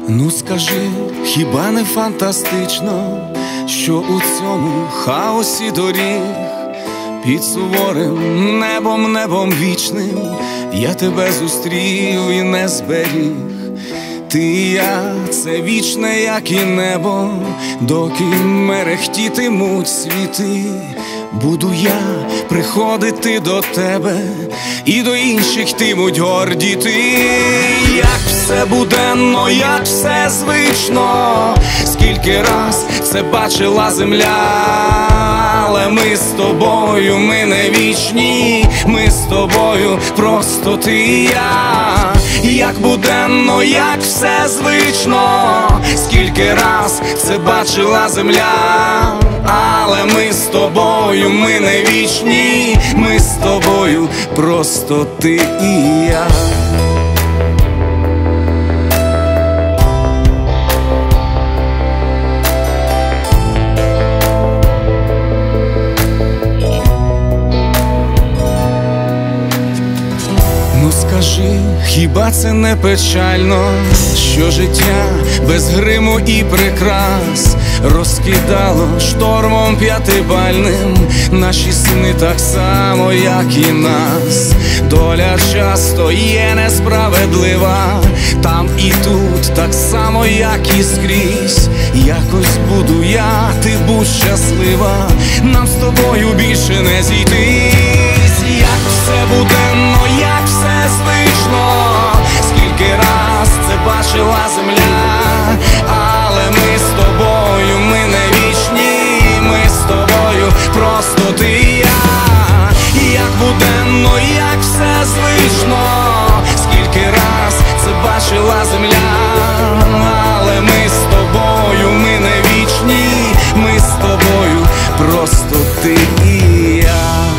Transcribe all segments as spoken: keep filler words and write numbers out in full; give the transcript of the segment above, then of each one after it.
Ну скажи, хіба не фантастично, що у цьому хаосі доріг під суворим небом, небом вічним я тебе зустрів і не зберіг. Ти і я – це вічне, як і небо, доки мерехтітимуть світи. Буду я приходити до тебе, і до інших йтимуть гордіти. Як все буденно, як все звично, скільки раз це бачила земля. Але ми з тобою, ми не вічні, ми з тобою просто ти і я. Як буденно, як все звично, скільки раз це бачила земля. Але ми з тобою, ми не вічні, ми з тобою просто ти і я. Ну скажи, хіба це не печально, що життя без гриму і прикрас розкидало штормом п'ятибальним наші сни так само, як і нас. Доля часто є несправедлива, там і тут так само, як і скрізь. Якось буду я, ти будь щаслива, нам з тобою більше не зійтись. Як все буденно, як все звично, скільки раз це бачила земля. Але ми з тобою, ми не вічні, ми з тобою просто ти і я. Як буденно, як все звично, скільки раз це бачила земля. Але ми з тобою, ми не вічні, ми з тобою просто ти і я.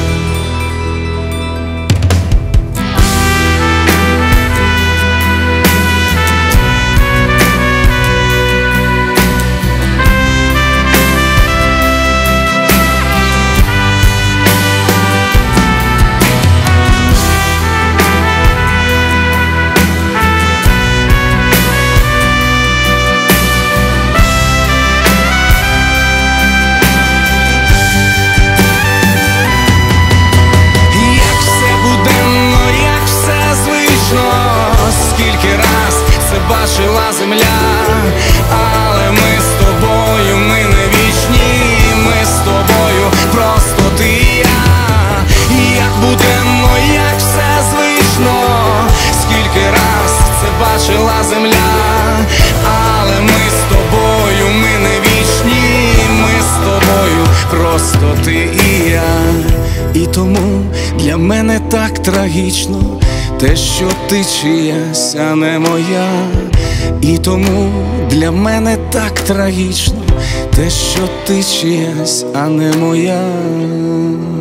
Бачила земля, але ми з тобою, ми не вічні, ми з тобою просто ти і я. Як буденно, як все звично, скільки раз це бачила земля. Але ми з тобою, ми не вічні, ми з тобою просто ти і я. І тому для мене так трагічно те, що ти чиясь, а не моя. І тому для мене так трагічно те, що ти чиясь, а не моя.